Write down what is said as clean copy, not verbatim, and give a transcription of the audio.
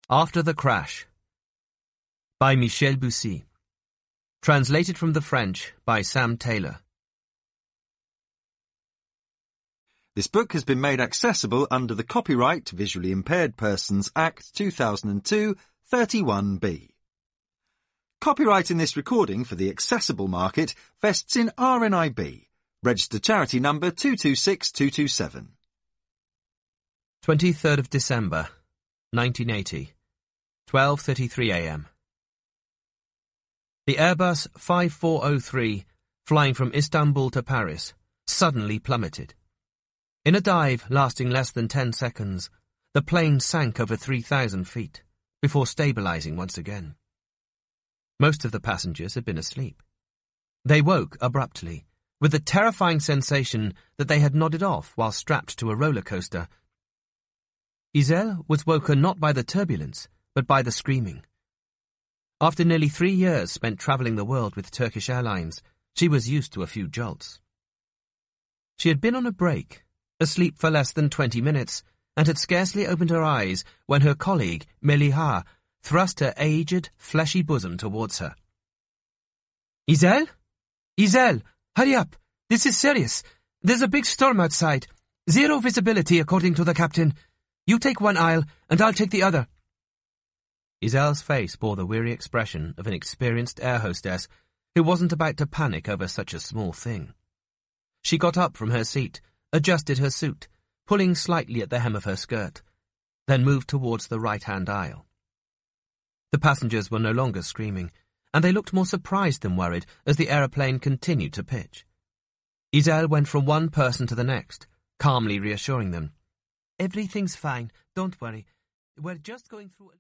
After the Crash by Michel Bussy. Translated from the French by Sam Taylor. This book has been made accessible under the Copyright Visually Impaired Persons Act 2002, 31B. Copyright in this recording for the accessible market vests in RNIB, registered charity number 226227. 23rd of December, 1980, 12:33 a.m. The Airbus 5403, flying from Istanbul to Paris, suddenly plummeted. In a dive lasting less than 10 seconds, the plane sank over 3,000 feet, before stabilizing once again. Most of the passengers had been asleep. They woke abruptly, with the terrifying sensation that they had nodded off while strapped to a roller coaster. Isel was woken not by the turbulence, but by the screaming. After nearly 3 years spent travelling the world with Turkish Airlines, she was used to a few jolts. She had been on a break, asleep for less than 20 minutes, and had scarcely opened her eyes when her colleague, Meliha, thrust her aged, fleshy bosom towards her. "Isel? Isel, hurry up! This is serious. There's a big storm outside. Zero visibility, according to the captain. You take one aisle, and I'll take the other." Isel's face bore the weary expression of an experienced air hostess who wasn't about to panic over such a small thing. She got up from her seat, adjusted her suit, pulling slightly at the hem of her skirt, then moved towards the right-hand aisle. The passengers were no longer screaming, and they looked more surprised than worried as the aeroplane continued to pitch. Isel went from one person to the next, calmly reassuring them. "Everything's fine, don't worry. We're just going through..."